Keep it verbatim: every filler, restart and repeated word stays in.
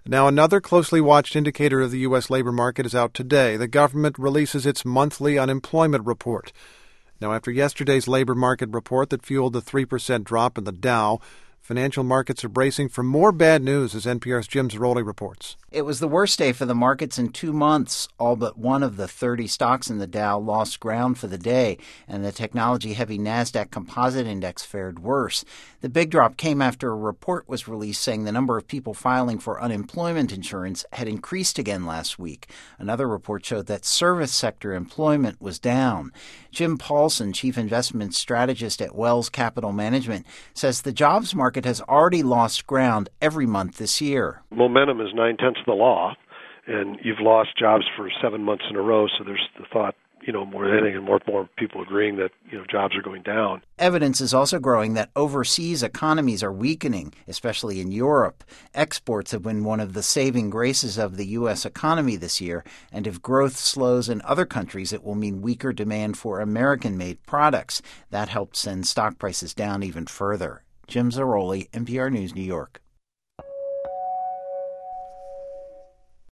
Now, another closely watched indicator of the U S labor market is out today. The government releases its monthly unemployment report. Now, after yesterday's labor market report that fueled the three percent drop in the Dow, financial markets are bracing for more bad news, as N P R's Jim Zarroli reports. It was the worst day for the markets in two months. All but one of the thirty stocks in the Dow lost ground for the day, and the technology-heavy NASDAQ Composite Index fared worse. The big drop came after a report was released saying the number of people filing for unemployment insurance had increased again last week. Another report showed that service sector employment was down. Jim Paulson, chief investment strategist at Wells Capital Management, says the jobs market has already lost ground every month this year. Momentum is nine-tenths of the law, and you've lost jobs for seven months in a row, so there's the thought, you know, more than anything, and more and more people agreeing that, you know, jobs are going down. Evidence is also growing that overseas economies are weakening, especially in Europe. Exports have been one of the saving graces of the U S economy this year, and if growth slows in other countries, it will mean weaker demand for American-made products. That helped send stock prices down even further. Jim Zarroli, N P R News, New York.